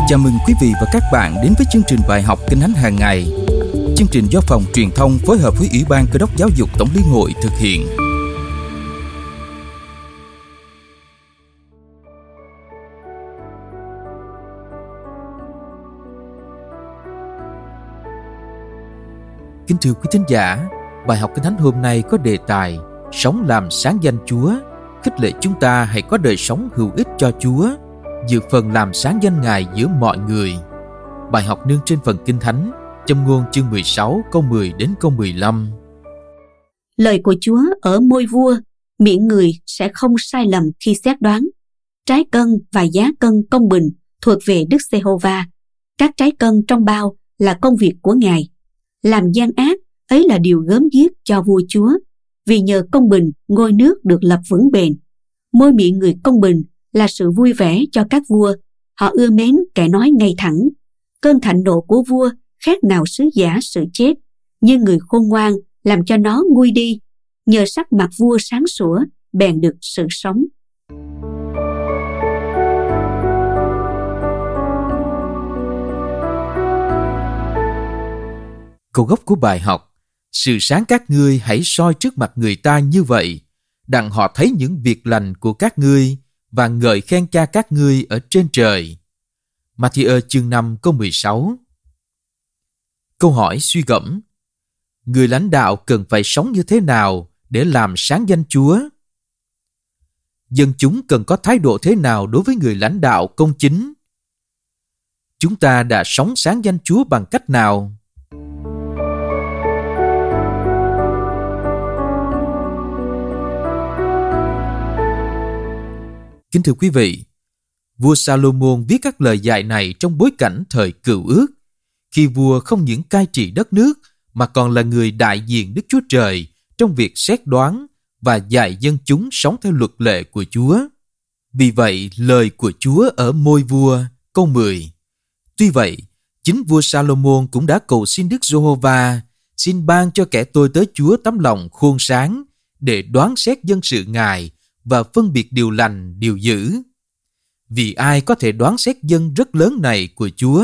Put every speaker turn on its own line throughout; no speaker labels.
Chào mừng quý vị và các bạn đến với chương trình bài học Kinh Thánh hàng ngày. Chương trình do Phòng Truyền thông phối hợp với Ủy ban Cơ đốc Giáo dục Tổng liên hội thực hiện. Kính thưa quý thính giả, bài học Kinh Thánh hôm nay có đề tài Sống làm sáng danh Chúa, khích lệ chúng ta hãy có đời sống hữu ích cho Chúa, dự phần làm sáng danh Ngài giữa mọi người. Bài học nương trên phần Kinh Thánh, Châm ngôn chương 16 câu 10 đến câu 15.
Lời của Chúa ở môi vua, miệng người sẽ không sai lầm khi xét đoán. Trái cân và giá cân công bình thuộc về Đức Giê-hô-va. Các trái cân trong bao là công việc của Ngài. Làm gian ác ấy là điều gớm ghiếc cho vua Chúa, vì nhờ công bình ngôi nước được lập vững bền. Môi miệng người công bình là sự vui vẻ cho các vua, họ ưa mến kẻ nói ngay thẳng. Cơn thạnh nộ của vua khác nào sứ giả sự chết, nhưng người khôn ngoan làm cho nó nguôi đi. Nhờ sắc mặt vua sáng sủa, bèn được sự sống.
Câu gốc của bài học: sự sáng các ngươi hãy soi trước mặt người ta như vậy, đặng họ thấy những việc lành của các ngươi và ngợi khen Cha các ngươi ở trên trời. Ma-thi-ơ chương 5 câu 16. Câu hỏi suy gẫm: người lãnh đạo cần phải sống như thế nào để làm sáng danh Chúa? Dân chúng cần có thái độ thế nào đối với người lãnh đạo công chính? Chúng ta đã sống sáng danh Chúa bằng cách nào? Kính thưa quý vị, vua Salomon viết các lời dạy này trong bối cảnh thời Cựu Ước, khi vua không những cai trị đất nước mà còn là người đại diện Đức Chúa Trời trong việc xét đoán và dạy dân chúng sống theo luật lệ của Chúa. Vì vậy, lời của Chúa ở môi vua, câu 10. Tuy vậy, chính vua Salomon cũng đã cầu xin Đức Giê-hô-va xin ban cho kẻ tôi tớ Chúa tấm lòng khôn sáng để đoán xét dân sự Ngài và phân biệt điều lành, điều dữ. Vì ai có thể đoán xét dân rất lớn này của Chúa?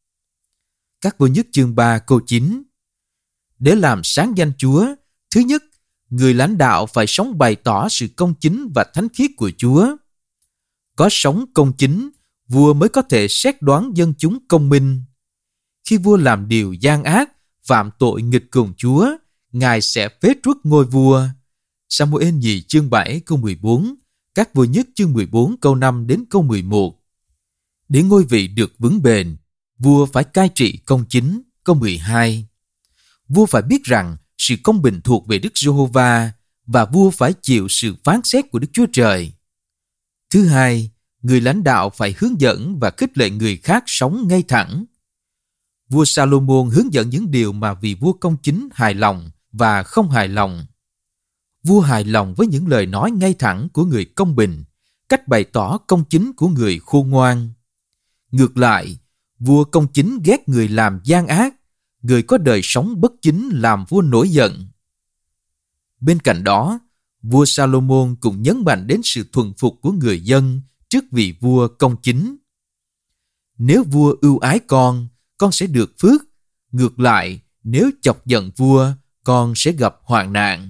Các Vua Nhất chương 3 câu 9. Để làm sáng danh Chúa, thứ nhất, người lãnh đạo phải sống bày tỏ sự công chính và thánh khiết của Chúa. Có sống công chính, vua mới có thể xét đoán dân chúng công minh. Khi vua làm điều gian ác, phạm tội nghịch cùng Chúa, Ngài sẽ phế truất ngôi vua. Sa-mu-ên nhì chương 7 câu 14, Các Vua Nhất chương 14 câu 5 đến câu 11. Để ngôi vị được vững bền, vua phải cai trị công chính, câu 12. Vua phải biết rằng sự công bình thuộc về Đức Giê-hô-va và vua phải chịu sự phán xét của Đức Chúa Trời. Thứ hai, người lãnh đạo phải hướng dẫn và khích lệ người khác sống ngay thẳng. Vua Salomon hướng dẫn những điều mà vị vua công chính hài lòng và không hài lòng. Vua hài lòng với những lời nói ngay thẳng của người công bình, cách bày tỏ công chính của người khôn ngoan. Ngược lại, vua công chính ghét người làm gian ác, người có đời sống bất chính làm vua nổi giận. Bên cạnh đó, vua Salomon cũng nhấn mạnh đến sự thuần phục của người dân trước vị vua công chính. Nếu vua ưu ái con sẽ được phước. Ngược lại, nếu chọc giận vua, con sẽ gặp hoạn nạn.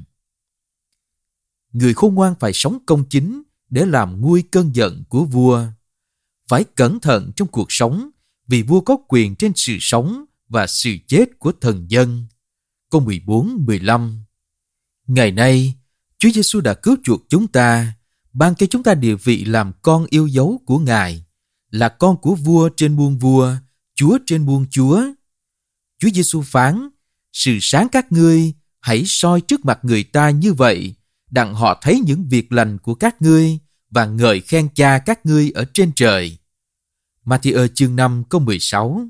Người khôn ngoan phải sống công chính để làm nguôi cơn giận của vua. Phải cẩn thận trong cuộc sống, vì vua có quyền trên sự sống và sự chết của thần dân. Câu 14-15. Ngày nay, Chúa Giêsu đã cứu chuộc chúng ta, ban cho chúng ta địa vị làm con yêu dấu của Ngài, là con của vua trên muôn vua, Chúa trên muôn Chúa. Chúa Giêsu phán: sự sáng các ngươi hãy soi trước mặt người ta như vậy, đặng họ thấy những việc lành của các ngươi và ngợi khen Cha các ngươi ở trên trời. Ma-thi-ơ chương 5 câu 16.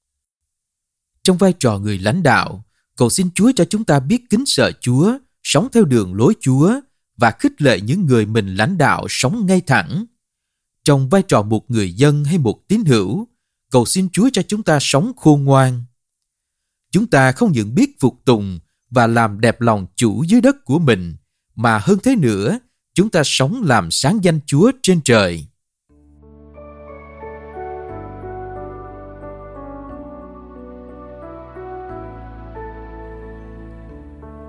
Trong vai trò người lãnh đạo, cầu xin Chúa cho chúng ta biết kính sợ Chúa, sống theo đường lối Chúa và khích lệ những người mình lãnh đạo sống ngay thẳng. Trong vai trò một người dân hay một tín hữu, cầu xin Chúa cho chúng ta sống khôn ngoan. Chúng ta không những biết phục tùng và làm đẹp lòng chủ dưới đất của mình, mà hơn thế nữa, chúng ta sống làm sáng danh Chúa trên trời.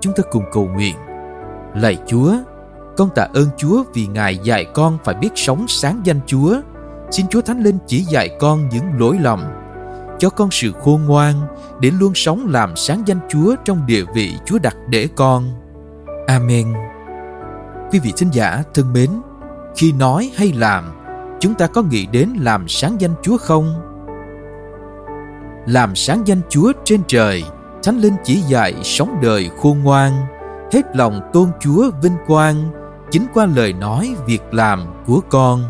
chúng ta cùng cầu nguyện. Lạy Chúa, con tạ ơn Chúa vì Ngài dạy con phải biết sống sáng danh Chúa. Xin Chúa Thánh Linh chỉ dạy con những lỗi lầm, cho con sự khôn ngoan để luôn sống làm sáng danh Chúa trong địa vị Chúa đặt để con. Amen. Quý vị thính giả thân mến, khi nói hay làm, chúng ta có nghĩ đến làm sáng danh Chúa không? Làm sáng danh Chúa trên trời, Thánh Linh chỉ dạy sống đời khôn ngoan, hết lòng tôn Chúa vinh quang, chính qua lời nói, việc làm của con.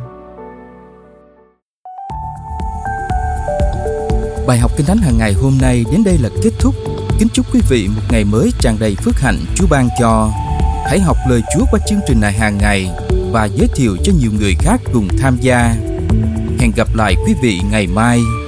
Bài học Kinh Thánh hàng ngày hôm nay đến đây là kết thúc. Kính chúc quý vị một ngày mới tràn đầy phước hạnh Chúa ban cho. Hãy học lời Chúa qua chương trình này hàng ngày và giới thiệu cho nhiều người khác cùng tham gia. Hẹn gặp lại quý vị ngày mai.